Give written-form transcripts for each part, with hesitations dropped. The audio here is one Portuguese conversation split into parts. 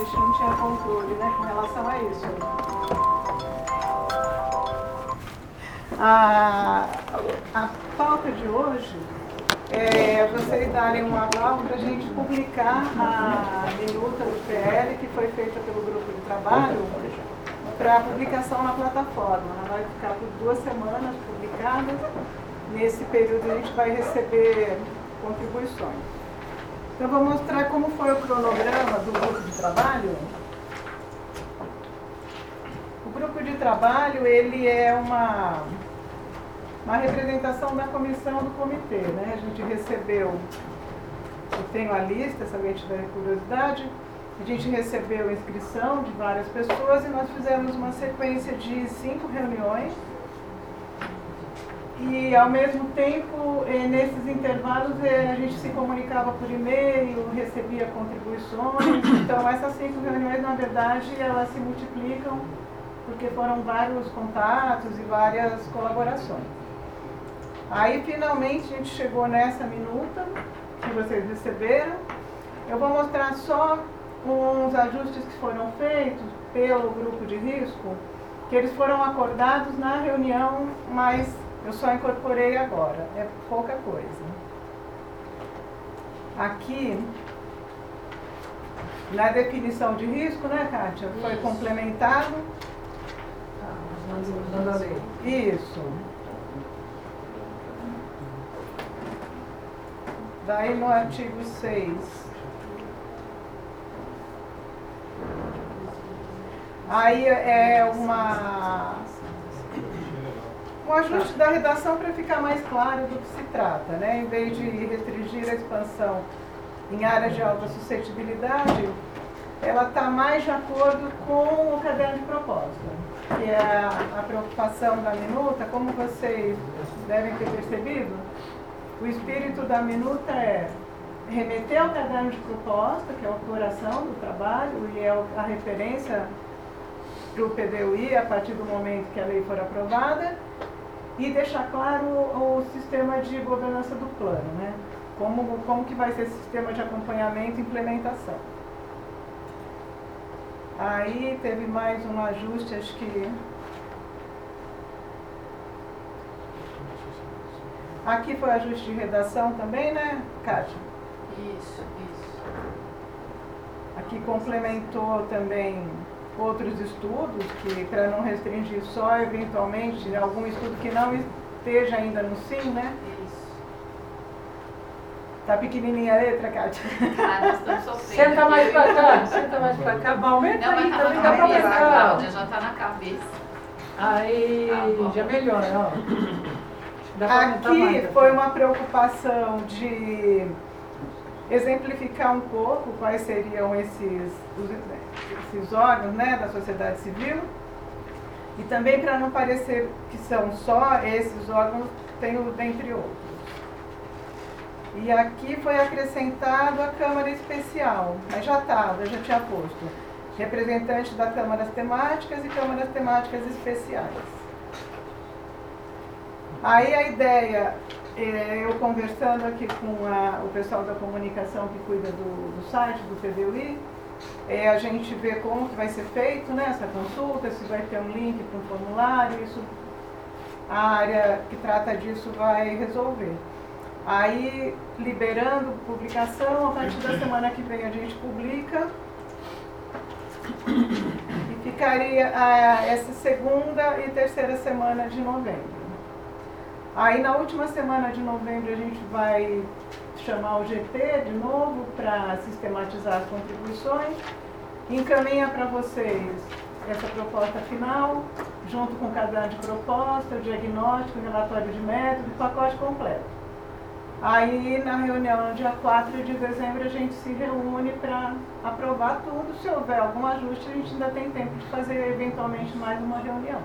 gente não tinha controle, né, com relação a isso. A pauta de hoje é vocês darem um aval para a gente publicar a minuta do PL que foi feita pelo grupo de trabalho para publicação na plataforma. Ela vai ficar por 2 semanas publicada. Nesse período a gente vai receber contribuições. Então vou mostrar como foi o cronograma do grupo de trabalho. O grupo de trabalho ele é uma representação da comissão do comitê, né? A gente recebeu, eu tenho a lista, se alguém tiver curiosidade, a gente recebeu inscrição de várias pessoas e nós fizemos uma sequência de 5 reuniões e ao mesmo tempo, nesses intervalos, a gente se comunicava por e-mail, recebia contribuições, então essas 5 reuniões, na verdade, elas se multiplicam porque foram vários contatos e várias colaborações. Aí, finalmente, a gente chegou nessa minuta que vocês receberam. Eu vou mostrar só uns ajustes que foram feitos pelo grupo de risco, que eles foram acordados na reunião, mas eu só incorporei agora, é pouca coisa. Aqui, na definição de risco, né, Kátia? Foi complementado. Isso. Daí no artigo 6. Aí é um ajuste da redação para ficar mais claro do que se trata, né? Em vez de restringir a expansão em áreas de alta suscetibilidade, ela está mais de acordo com o caderno de proposta, que é a preocupação da minuta. Como vocês devem ter percebido, o espírito da minuta é remeter ao caderno de proposta, que é o coração do trabalho e é a referência para o PDUI a partir do momento que a lei for aprovada, e deixar claro o sistema de governança do plano, né? Como que vai ser esse sistema de acompanhamento e implementação. Aí teve mais um ajuste, acho que... Aqui foi ajuste de redação também, né, Kátia? Isso. Aqui complementou também outros estudos, que para não restringir só, eventualmente, algum estudo que não esteja ainda no SIM, né? Isso. Tá pequenininha a letra, Kátia? Nós estamos sofrendo. Senta mais pra cá, senta mais pra cá. Bom, aumenta Não, aí, mas também tá dá na pra cabeça, a aumentar. Cláudia já tá na cabeça. Aí, Tá bom. já melhora, ó. Dá pra aumentar Aqui mais, foi uma preocupação de exemplificar um pouco quais seriam esses órgãos, né, da sociedade civil, e também para não parecer que são só esses órgãos, tem o dentre outros. E aqui foi acrescentado a Câmara Especial, mas já tinha posto representante da Câmaras Temáticas e Câmaras Temáticas Especiais. Aí a ideia, eu conversando aqui com o pessoal da comunicação que cuida do site, do PDUI, a gente vê como que vai ser feito, né, essa consulta, se vai ter um link para um formulário, isso a área que trata disso vai resolver. Aí, liberando publicação, a partir da semana que vem a gente publica e ficaria essa segunda e terceira semana de novembro. Aí na última semana de novembro a gente vai chamar o GT de novo para sistematizar as contribuições, encaminha para vocês essa proposta final, junto com o caderno de proposta, o diagnóstico, o relatório de método, o pacote completo. Aí na reunião no dia 4 de dezembro a gente se reúne para aprovar tudo. Se houver algum ajuste, a gente ainda tem tempo de fazer eventualmente mais uma reunião.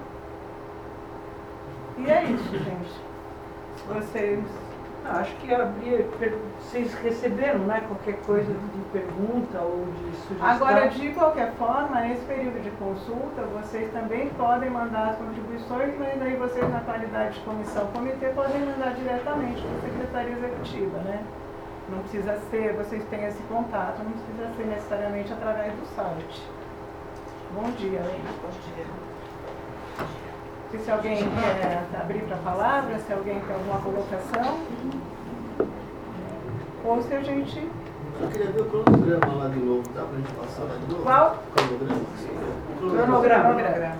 E é isso, gente. Vocês... Acho que vocês receberam, né, qualquer coisa de pergunta ou de sugestão. Agora, de qualquer forma, nesse período de consulta, vocês também podem mandar as contribuições, mas aí vocês, na qualidade de comissão comitê, podem mandar diretamente para a Secretaria Executiva, né? Não precisa ser, vocês têm esse contato, não precisa ser necessariamente através do site. Bom dia. Se alguém quer abrir para a palavra, se alguém tem alguma colocação, ou se a gente... Eu queria ver o cronograma lá de novo, dá pra gente passar lá de novo? Qual? Cronograma. Cronograma.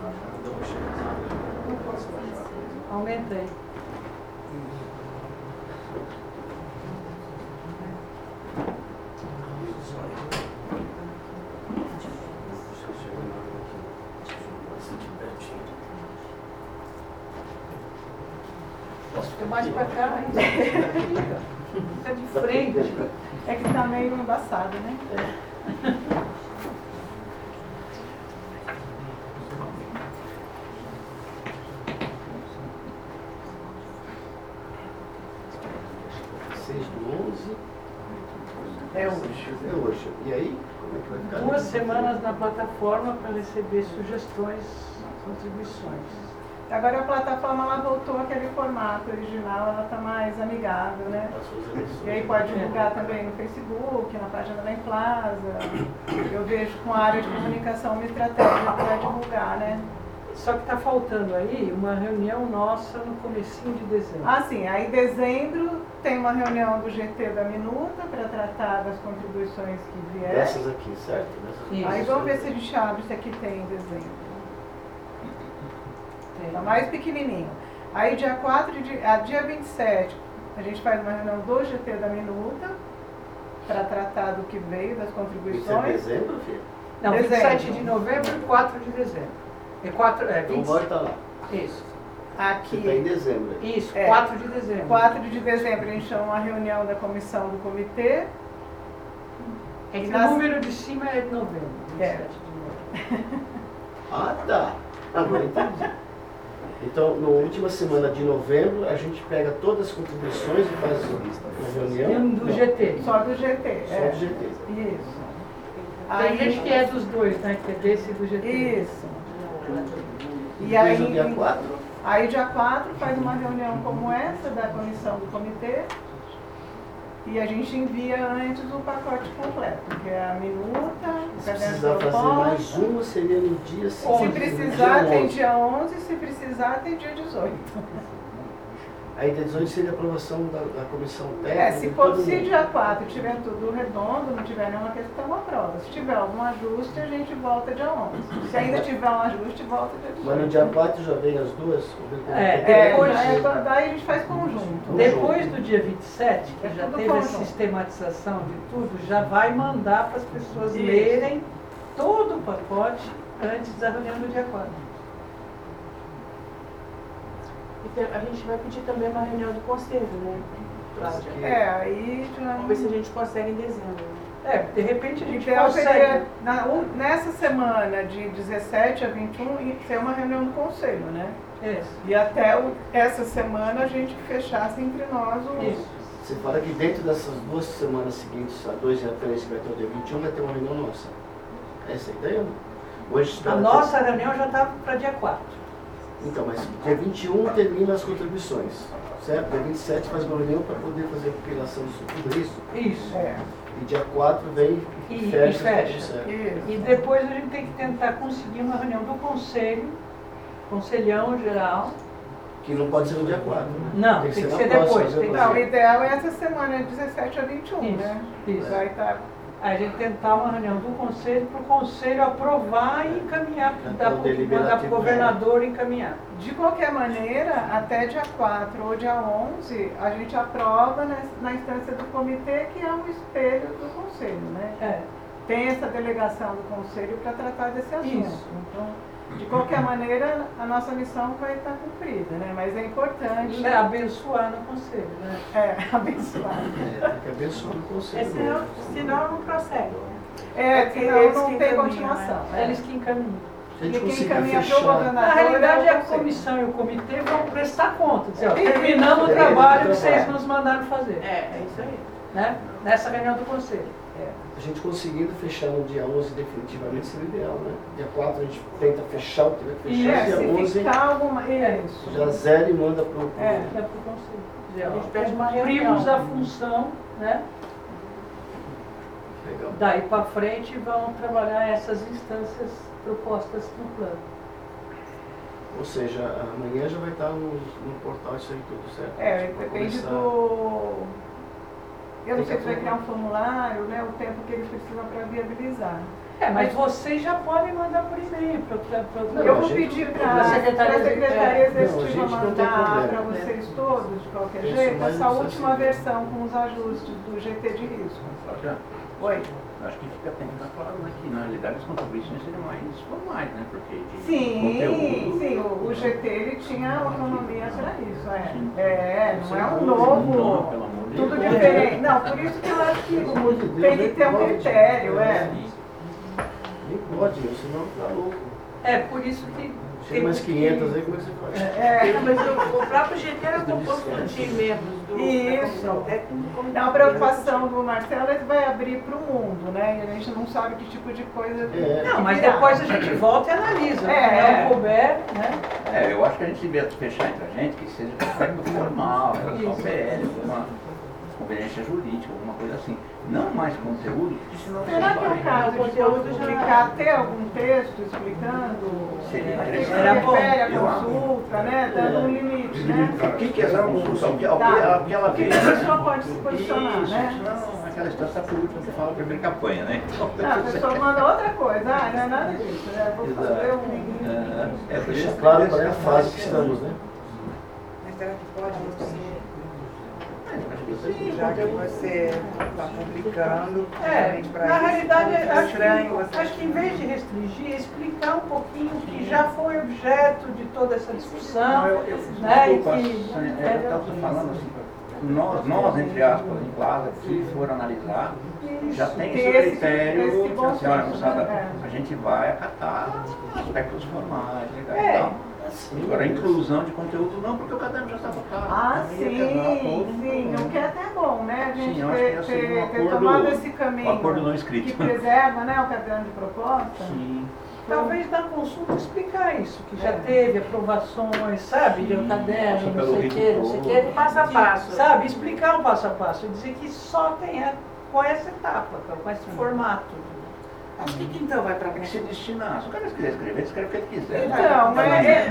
Aumenta aí. Posso ficar mais pra cá, hein? Fica de frente. É que está meio embaçado, né? É hoje. É hoje. E aí, como é que vai ficar? 2 semanas na plataforma para receber sugestões, contribuições. Agora a plataforma ela voltou àquele formato original, ela está mais amigável, né? E aí pode divulgar também no Facebook, na página da Emplaza. Eu vejo com a área de comunicação uma estratégia para divulgar, né? Só que está faltando aí uma reunião nossa no comecinho de dezembro. Ah, sim. Aí em dezembro tem uma reunião do GT da Minuta para tratar das contribuições que vierem. Essas aqui, certo? Isso. Aí vamos ver se a gente abre se aqui tem em dezembro. Tá mais pequenininho. Aí dia 27 a gente faz uma reunião do GT da Minuta para tratar do que veio, das Isso é contribuições. dezembro, filho? Não, Dezembro. 27 de novembro e 4 de dezembro. É Então 20. volta lá. Isso. Você está em Aqui, dezembro. Isso, É. 4 de dezembro. 4 de dezembro, a gente chama uma reunião da comissão do comitê. É que o Nas- número de cima é de novembro. 27 É. Ah, tá. Agora entendi. Então, na última semana de novembro, a gente pega todas as contribuições e faz uma de reunião. novembro. Do GT. Só do GT. Só do GT. Isso. Tem gente que é dos dois, né? Que é desse e do GT. Isso. E Depois, no aí, dia 4, aí dia 4 faz uma reunião como essa da comissão do comitê e a gente envia antes o pacote completo, que é a minuta, o se caderno de precisar fazer mais proposta. uma, seria no dia Se 11. precisar, dia tem 11. dia 11, se precisar, tem dia 18. Aí dia 18 seria a aprovação da comissão técnica. É, se de for todo se mundo. dia 4 tiver tudo redondo, não tiver nenhuma questão, aprova. Se tiver algum ajuste, a gente volta dia 11. Se ainda tiver um ajuste, volta dia 18. Mas no dia 4 já vem as duas? Vamos ver como É, que depois- daí a gente faz conjunto. Depois do dia 27, que É já tudo teve a conjunto. sistematização de tudo, já vai mandar para as pessoas Isso. lerem todo o pacote antes da reunião do dia 4. A gente vai pedir também uma reunião do conselho, né? Cláudia? Aí já... Vamos ver se a gente consegue em dezembro. É, de repente a gente Então consegue. seria nessa semana de 17 a 21 ser uma reunião do conselho, né? Isso. E até essa semana a gente fechasse entre nós o... Isso. Você fala que dentro dessas 2 semanas seguintes, a 2 e a 3, que vai ter o dia 21, vai ter uma reunião nossa. Essa é a ideia? Hoje A espera nossa reunião já está para dia 4. Então, mas dia 21 termina as contribuições, certo? Dia 27 faz uma reunião para poder fazer a compilação disso tudo, é isso? Isso. É, E dia 4 vem E e fecha. fecha. tudo certo. isso. E depois a gente tem que tentar conseguir uma reunião do conselho, conselhão geral. Que não pode ser no dia 4. Não, tem que ser na na depois. próxima, Tem que né? Não, o ser. ideal é essa semana, 17 a 21, Isso, né? isso. Vai estar... A gente tentar uma reunião do conselho para o conselho aprovar e encaminhar, Já mandar tá o para o deliberativo, governador encaminhar. De qualquer maneira, até dia 4 ou dia 11, a gente aprova na instância do comitê, que é um espelho do conselho, né? É. Tem essa delegação do conselho para tratar desse assunto. Isso. Então, de qualquer maneira, a nossa missão vai estar cumprida, né? Mas é importante Abençoar no conselho, né? abençoar. É, tem que abençoar o conselho. Senão não prossegue. Senão eles não que tem encaminham, continuação. né? Eles que encaminham. Se a gente E quem conseguir encaminha pro fechar, governador Na realidade, é o a conselho. comissão e o comitê vão prestar conta, dizer, ó, Isso. terminamos o É, trabalho que é. vocês nos mandaram fazer, É isso aí. né? Nessa reunião do conselho. a gente conseguindo fechar no dia 11 definitivamente seria o ideal, né? Dia 4 a gente tenta fechar o que tiver que fechar, Isso, Se dia 11 ficar alguma... Isso. já zera e manda pro... É. É para o conselho. Dizer, A ó, gente pede uma reunião. cumprimos a função né? Legal. Daí para frente vão trabalhar essas instâncias propostas no plano. Ou seja, amanhã já vai estar no portal isso aí tudo, certo? Depende do... Eu não sei se vai criar um formulário, né? O tempo que eles precisam para viabilizar. Mas vocês já podem mandar por e-mail Eu vou pedir para a Secretaria Executiva mandar para vocês todos, de qualquer jeito, essa última versão com os ajustes do GT de risco. Oi? Acho que fica bem claro, né, que na realidade as contribuições seriam mais formais, né? Porque de Sim, o GT ele tinha autonomia para isso, não é um novo, Não, pelo amor de tudo Deus. diferente. Não, por isso que eu acho que tem que ter um critério, Nem pode, senão tá louco. por isso que... Chega mais 500 aí, como é que você faz? Mas o próprio GT era composto de membros da Isso. comissão técnica. A preocupação do Marcelo é que vai abrir para o mundo, né? E a gente não sabe que tipo de coisa... Não, mas depois a gente volta e analisa. Não couber, né? Eu acho que a gente devia fechar entre a gente que seja técnico formal, relação ao PL, alguma conveniência jurídica, alguma coisa assim. Não mais conteúdo. Será que é o caso de publicar até algum texto explicando Seria a que se interessante. refere à consulta, né? Dando um limite, né? O que é essa consulta? O que ela O que vê? a pessoa pode se posicionar, Isso, né? não, aquela instância política que fala primeiro que apanha, né? Não, a pessoa manda outra coisa, não é nada disso, né? Vou fazer um... Deixa claro qual é a fase que estamos, né? Mas será que pode você? Já que você está publicando, Na realidade, estranho acho que em vez de restringir, explicar um pouquinho o que já foi objeto de toda essa discussão, né? Eu estava falando assim, nós, entre aspas, em classe, se for analisar, já tem esse critério, que a senhora moçada, a gente vai acatar aspectos formais, legais e tal. Agora, a inclusão de conteúdo não, porque o caderno já está focado. Sim, o que é até bom, né? A gente Sim, eu acho que ia ser um ter tomado acordo, esse caminho acordo não escrito. que preserva, né, o caderno de proposta. Sim. Talvez na consulta explicar isso, que já teve aprovações, sabe, de um caderno, não sei o quê, não sei o quê. Passo a passo. Sabe, explicar o passo a passo, e dizer que só tem com essa etapa, com esse formato. Acho que então vai para Tem que se destinar. Se o cara quiser escrever, ele escreve o que ele quiser. Então,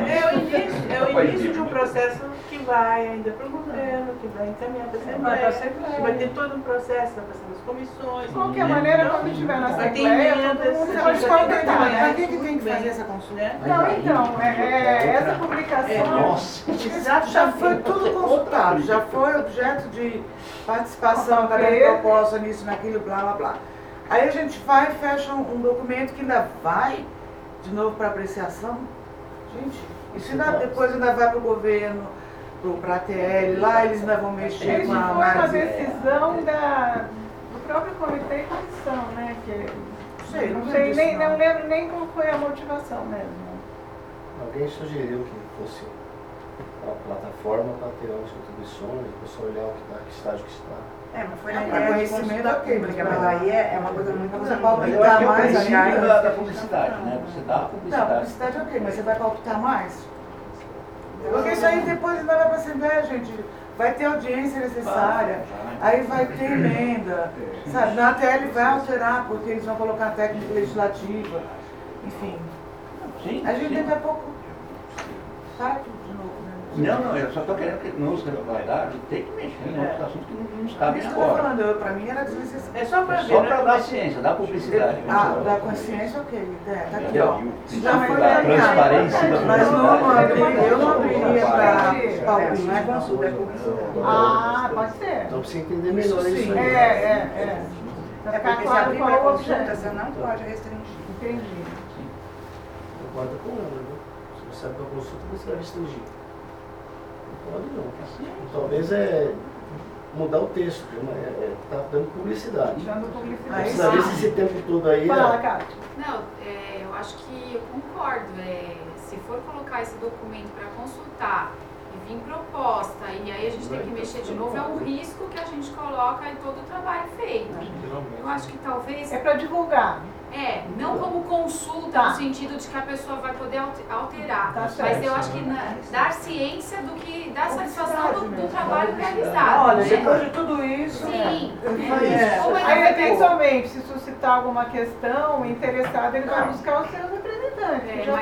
É o início de um processo que vai ainda para o governo, que vai encaminhar para a Assembleia, que vai ter todo um processo, vai passar nas comissões. De qualquer maneira, quando estiver na Vai ter Assembleia, todo emendas, mundo a vai gente escolher vai detalhe. Para que tem que fazer essa consulta? Não, então, essa publicação... Nossa! Já foi tudo consultado, já foi objeto de participação da proposta nisso, naquilo, blá blá blá. Aí a gente vai e fecha um documento que ainda vai de novo para apreciação. Gente, isso depois ainda vai para o governo, para a TL, lá eles ainda vão mexer Isso com a foi uma análise. decisão do próprio comitê e comissão, né? Não lembro nem qual foi a motivação mesmo. Alguém sugeriu que fosse a plataforma para ter as contribuições, o pessoal olhar que estágio que está. Mas foi para conhecimento, ok, porque mas aí é uma coisa muito... Você Mas palpitar eu acho que é o mais princípio ainda. da publicidade, né? Você dá a Não, publicidade. publicidade ok, mas você vai palpitar mais? Porque isso aí depois ainda vai para a Assembleia, gente. Vai ter audiência necessária, aí vai ter emenda, sabe? Na TL vai alterar, porque eles vão colocar técnica legislativa, enfim. Sim, A gente sim. daqui a pouco sai tudo de novo, né? Não, eu só estou querendo que nos regularidades tem que mexer em outros assuntos que não nos cabem Isso que eu tô agora. falando, para mim era desnecessário. É só para É ver, só né? para dar ciência, dar publicidade. Da consciência, ok. Tá aqui, Entendeu? ó. Já Da foi transparência da Mas publicidade. eu não abriria para Entendi. palpite, não é consulta, é publicidade. Pode ser. Então precisa entender melhor Isso isso sim. aí. Pra É ficar porque se claro abrir qual para é o consulta, objeto. você não pode restringir. Entendi. Concorda com ela, né? Se você sabe que a consulta, você vai restringir. Não pode não. Talvez mudar o texto, tá dando publicidade. Dando publicidade. Precisa ver se esse tempo todo aí... Fala, Cátia. Não, eu acho que eu concordo. Se for colocar esse documento para consultar e vir proposta, e aí a gente tem que mexer de novo, é um risco que a gente coloca em todo o trabalho feito. Eu acho que talvez É para divulgar. Não como consulta, no sentido de que a pessoa vai poder alterar. Mas eu acho que dar ciência da satisfação do trabalho realizado. Olha, né? depois de tudo isso... Sim. Aí, eventualmente, se suscitar alguma questão, o interessado ele vai buscar os seus representantes. Mas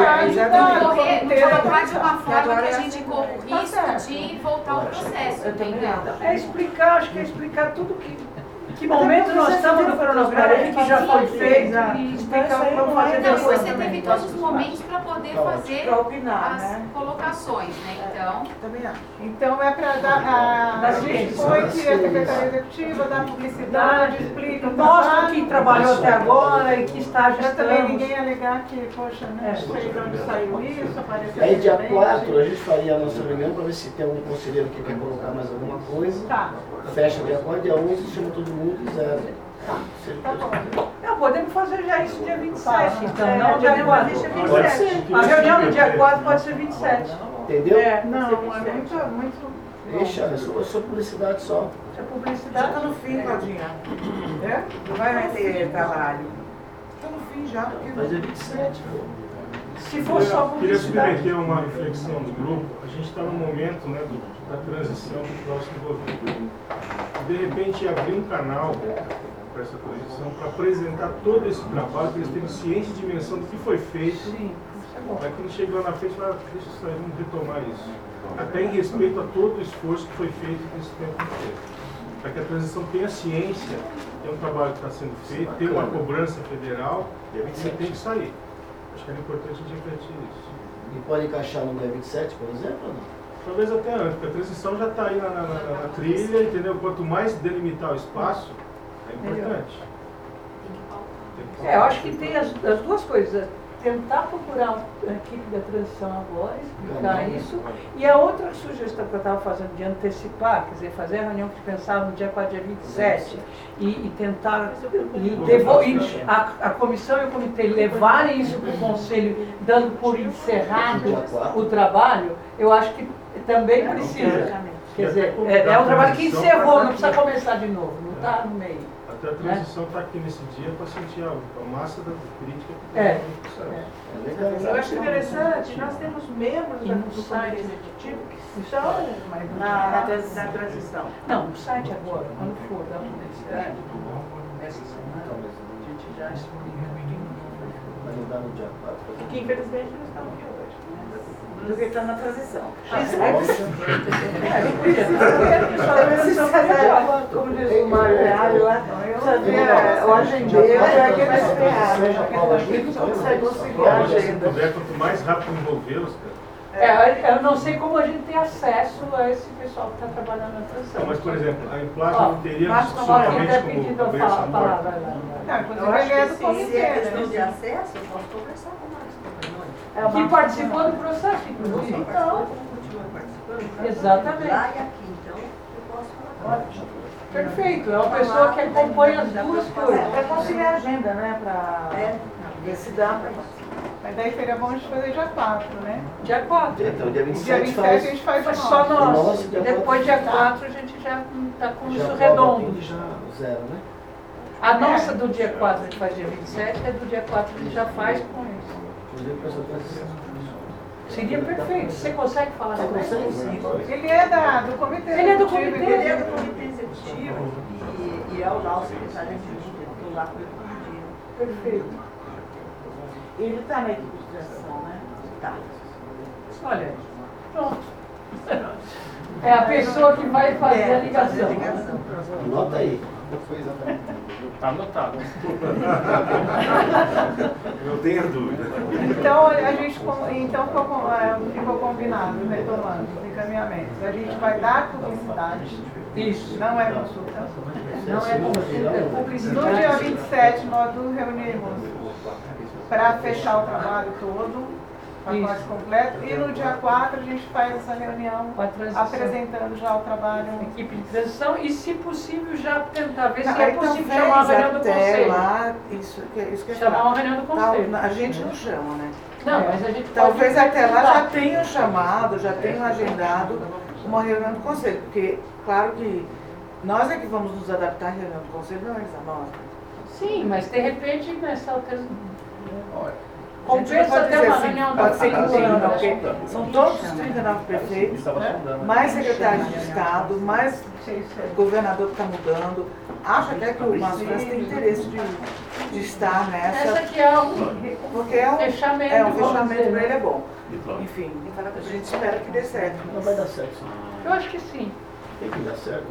colocar de uma forma que a gente corra o risco de voltar ao processo, entendeu? Acho que é explicar tudo que momento nós estamos no cronograma, que já foi feito, e explicar como fazer Não, depois. você teve todos os momentos para poder fazer Pra opinar, as né? colocações, né? Então, Também acho. Então é para dar. A gente foi que a Secretaria Executiva dá publicidade, explica o Mostra trabalho. quem trabalhou até agora e que estágio Para também estamos. ninguém alegar que, poxa, não sei de onde saiu isso, apareceu. Aí dia diferente. 4 a gente faria a nossa reunião para ver se tem algum conselheiro que quer colocar mais alguma coisa. Tá. Fecha dia 4, dia 11, chama todo mundo e zero. Tá bom. Não, podemos fazer já isso dia 27, então, É, não dia 4. Pode ser. A reunião do dia 4 pode ser 27. Entendeu? Não, é muito. Deixa, é só publicidade só. É Já publicidade. tá no fim, Claudinha. É? Não vai ter trabalho. Tá no fim já, porque Mas é 27, pô. Se for só Eu queria publicidade. submeter uma reflexão do grupo. A gente está no momento, né, da transição para o próximo governo. De repente, abrir um canal para essa transição, para apresentar todo esse trabalho, para eles terem ciência e dimensão do que foi feito. Sim, isso é bom. Para que não chegue lá na frente e fale, deixa isso aí, vamos retomar isso. Até em respeito a todo o esforço que foi feito nesse tempo inteiro. Para que a transição tenha ciência, tem um trabalho que está sendo feito, tem uma cobrança federal, e tem que sair. Acho que era importante a gente refletir isso. E pode encaixar no dia 27, por exemplo, ou não? Talvez até antes, porque a transição já está aí na trilha, entendeu? Quanto mais delimitar o espaço, é importante. Tem que Eu acho que tem as duas coisas. Tentar procurar a equipe da transição agora, explicar isso. E a outra sugestão que eu estava fazendo de antecipar, quer dizer, fazer a reunião que pensava no dia 4, dia 27, e tentar a comissão e o comitê levarem isso para o conselho, dando por encerrado o trabalho, eu acho que também precisa. Quer dizer, é um trabalho que encerrou, não precisa começar de novo, não está no meio. Até a transição está aqui nesse dia para sentir a massa da crítica que É. legal. Eu acho interessante, nós temos membros do site executivo que são na transição. Não, no site agora, quando for da publicidade, essa semana, a gente já explica. Vai mudar no dia 4. Que infelizmente não estão aqui hoje. Do que está na transição. Como diz o Mário Reale lá, o agendeiro é aquele SPA, não consegue conciliar a agenda. Quanto mais rápido envolvê-los, cara. Eu não sei como a gente tem acesso a esse pessoal que está trabalhando na transição. Mas, por exemplo, a Implaca não teria Márcio somente até como pedido a cabeça falar, morta. vai lá. Não, inclusive Eu acho ele é que do sim, comitê, Se é questão de né? acesso, eu posso conversar com o Márcio. Que participou do processo, inclusive. Então, continua participando. Exatamente. Lá e aqui, então eu posso falar. Ótimo. Perfeito, é uma pessoa que acompanha as duas coisas. Para conciliar a agenda, né? Para ver se dá para Mas daí seria bom a gente fazer dia 4, né? Dia 4. Então, dia Dia 27 27 a gente faz Mas o só nosso. nós. Nossa, dia Depois, 4. dia 4, a gente já está com já isso prova redondo. tudo, já zero, né? A nossa do dia 4 a gente faz dia 27, a do dia 4 a gente já faz com isso. Inclusive com essa transição. Seria perfeito. Você consegue falar com ele? Ele é do comitê. Ele é do executivo, comitê. Ele é do comitê executivo e é o lá o secretário executivo. Eu estou lá com ele todo dia. Perfeito. Ele está na equipe de transição, né? Tá. Olha, pronto. É a pessoa que vai fazer a ligação. Anota aí. Está anotado. Não tenha dúvida. Então, a gente ficou combinado, retomando os encaminhamentos. A gente vai dar publicidade, Isso. não é consulta. Não é consulta, é No publicidade. dia 27, nós nos reunimos para fechar o trabalho todo, pacote completo, e no dia 4 a gente faz essa reunião Com a transição. apresentando já o trabalho. Equipe de transição e, se possível, já tentar ver se Não, é então possível fez chamar a reunião do até conselho. lá, isso que eu Chamar falar. uma reunião do conselho. A gente não chama, né? Não, mas a gente Talvez pode até lá já tentar. tenham chamado, já tenham agendado uma reunião do conselho, porque, claro que nós é que vamos nos adaptar à reunião do conselho, não eles a nós. Sim, mas de repente nessa alteração. Olha, Compensa ter uma reunião pode ser que da tenha, Câmara. porque são todos os 39 prefeitos, mais secretários de Estado, mais governador que está mudando. Acho até que o Márcio França tem interesse de estar Essa nessa, aqui é um porque é um fechamento, fechamento vamos dizer, para ele é né? bom. Enfim, a gente espera que dê certo. Não vai dar certo, sim. Eu acho que sim. Tem que dar certo.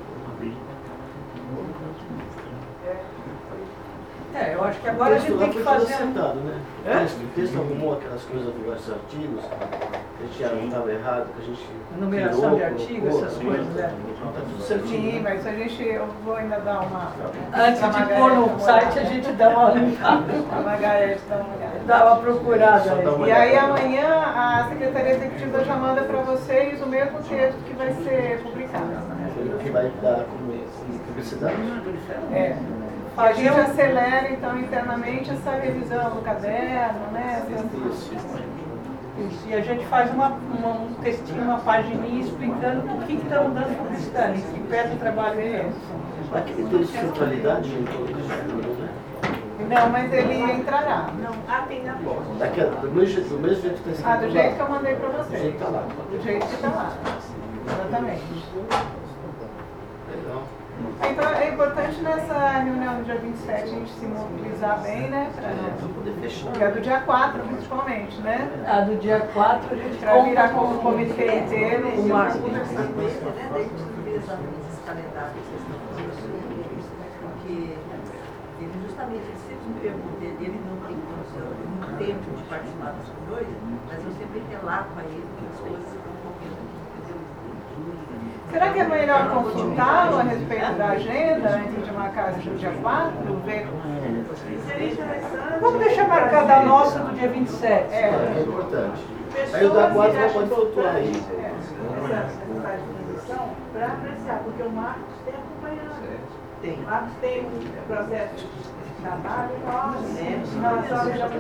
Eu acho que agora a gente tem que fazer. Acertado, né? O texto arrumou aquelas coisas dos vários artigos, que a gente estava errado, que a gente. Numeração de artigos, essas coisas, né? Tá tudo certinho. Sim, mas eu vou ainda dar uma... Antes de pôr no site, a gente dá uma olhada. A Margarete dá uma olhada. Dá uma procurada aí. E aí amanhã a Secretaria Executiva já manda para vocês o mesmo texto que vai ser publicado. Que vai dar como publicidade. É. E a gente acelera então internamente essa revisão do caderno, né? Isso, e a gente faz um textinho, uma pagininha explicando o que estamos dando publicidade, que pesa o trabalho mesmo. Aquele texto de centralidade, né? Não, mas ele entrará. Não, tem na porta. Do mesmo jeito que está escrito lá. Do jeito que eu mandei para vocês. Do jeito que está lá. Do jeito que está lá. Exatamente. Legal. Então é importante nessa reunião do dia 27 a gente se mobilizar bem, né? Para poder fechar. E a do dia 4, principalmente, né? A do dia 4 a gente Para virar com o comitê inteiro. O Marcos né? Daí utiliza esses calendários que vocês estão falando, porque ele justamente, ele sempre me pergunta, ele não tem muito tempo de participar das coisas, mas eu sempre relato a ele que as coisas estão correndo aqui, entendeu? Será que é melhor consultá-lo a respeito da agenda antes de marcar o dia 4? Ver... Vamos deixar marcada a nossa do dia 27. É importante. Aí o da 4 já pode flutuar aí. Para apreciar, porque o Marcos tem acompanhado. Tem. O Marcos tem um processo de trabalho nosso, nós já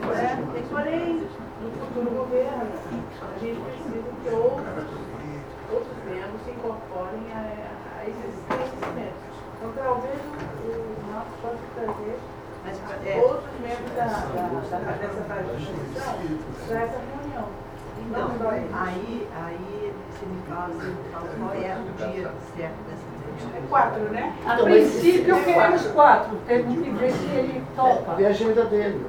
porém, no futuro governo, a gente precisa que outros membros se incorporem a esses conhecimentos. Então, talvez o Marcos possa trazer outros membros dessa fase de discussão para essa reunião. Então, aí você me fala qual é o dia certo dessa entrevista. É 4, né? A princípio queremos 4, temos que ver se ele topa. Vê a agenda dele.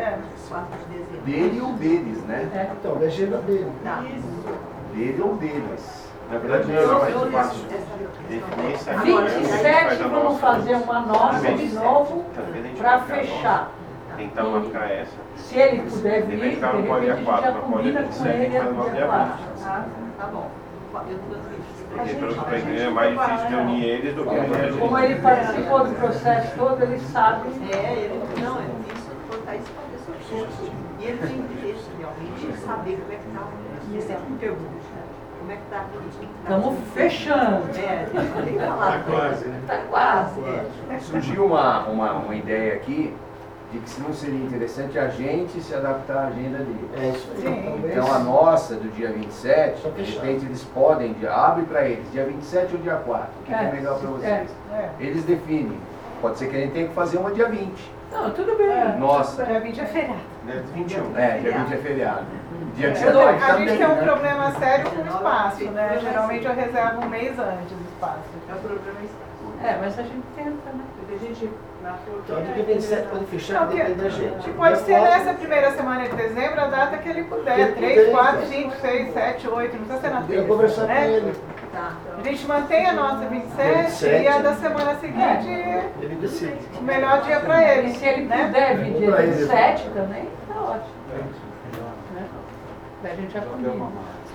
4 de dezembro. dele ou deles, né? Então, vê a agenda dele. Tá. Dele ou deles. Na verdade, não é mais fácil definir isso aqui. 27 vamos fazer uma nota de novo para fechar. Tentar marcar essa. Se ele puder vir, de Depende, tá, não repente pode a dia gente 4, já não pode combina dia com 7, ele mas no não dia dia 4. Tá bom. Eu Porque para os pequenos é mais difícil de unir eles do que unir a gente. Como ele participou do processo todo, ele sabe. ele não, é difícil contar isso para a pessoa. E ele tem interesse realmente em saber como é que está. E você me pergunta, como é que está a política? Estamos fechando. Tem que falar. Está quase, né? Está quase. Surgiu uma ideia aqui de que se não seria interessante a gente se adaptar à agenda dele. É isso aí. Então a nossa do dia 27, de repente eles podem, abre para eles, dia 27 ou dia 4, o que é melhor para vocês? Eles definem. Pode ser que a gente tenha que fazer uma dia 20. Não, tudo bem. Nossa. Dia 20 é feriado. Dia 21. Dia 20 é feriado. Dia A 19 gente também, tem um né? problema sério com o espaço, né? Geralmente eu reservo um mês antes o espaço. É o problema está. Mas a gente tenta, né? Porque a gente marcou Então, do dia 27 pode fechar, Não, depende da gente. Pode ser Dia 4, nessa primeira semana de dezembro, a data que ele puder. Que ele 3, puder, 4, então. 5, 6, 7, 8, não precisa ser na Eu terça, conversar com né? ele. Tá. A gente mantém a nossa 27 e a da semana seguinte, Ele decide. o melhor dia para ele. E se ele né? puder vir dia Pra ele. 27 também, tá ótimo. Né? Daí a gente já combina.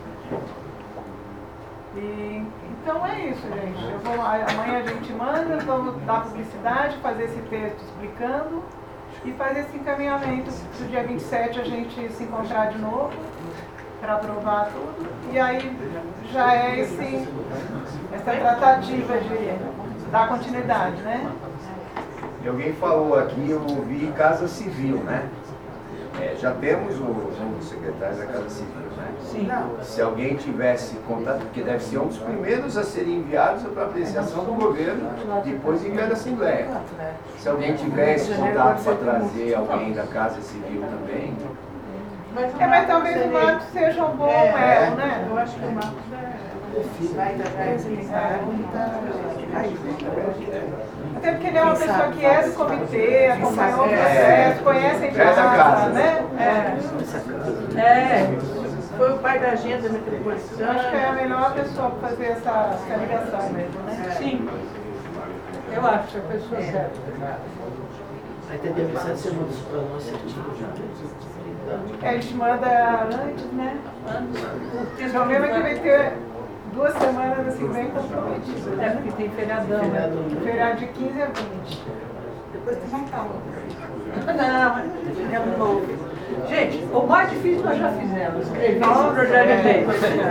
E, então é isso, gente. Amanhã a gente manda, vamos dar publicidade, fazer esse texto explicando e fazer esse encaminhamento. No dia 27 a gente se encontrar de novo para aprovar tudo. E aí já é essa tratativa de dar continuidade, né? E alguém falou aqui, eu ouvi Casa Civil, né? Já temos o novo secretário da Casa Civil, né? Sim. Se alguém tivesse contato, porque deve ser um dos primeiros a serem enviados para apreciação do governo, depois enviado à Assembleia. Se alguém tivesse contato para trazer alguém da Casa Civil também. Mas talvez o Marcos seja um bom elo, né? Eu acho que o Marcos vai Até porque ele é uma pessoa que é do comitê, acompanhou o processo, conhece a empresa, né? Foi o pai da agenda metropolitana. Acho que é a melhor pessoa para fazer essa ligação mesmo, né? Sim. Eu acho que é a pessoa certa. Aí tem que avisar se manda isso para nós certinho já. A gente manda antes, né? O problema é que vai ter 2 semanas assim bem comprometidas. É porque tem feriadão. Feriado de 15 a 20. Depois tem mais calma. Não, é um novo. Gente, o mais difícil nós já fizemos. Escrever o projeto de lei.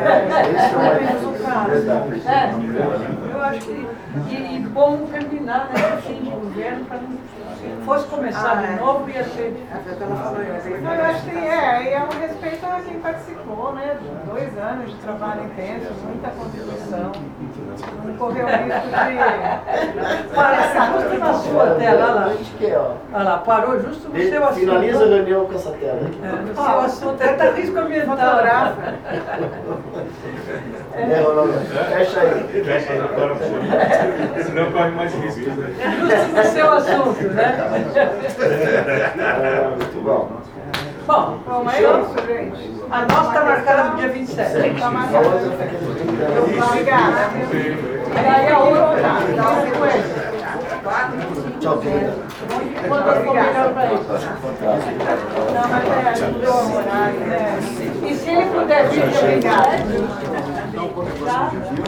Eu acho que. E bom terminar, né? O fim de governo, para não. Se fosse começar de novo, ia ser difícil. Não, eu acho que é um respeito a quem participou, né? 2 anos de trabalho intenso, muita contribuição. Não correu o risco de. Parece justo na sua tela, olha lá. Olha lá, parou justo no seu assunto. Finaliza a reunião com essa tela aqui. No seu assunto, é tá risco ambiental. Fotografa. Fecha aí. Fecha aí, agora, senão corre mais risco. É justo no seu assunto, né? Muito bom. Bom, Mas é isso, gente. a nossa está marcada para o dia 27. Tá marcado. Obrigada. E aí a outra dá uma sequência. Tchau, querida. Quando eu for melhor para ele. Não, mas ajudou o horário, né? E se ele puder vir dia 27, tá?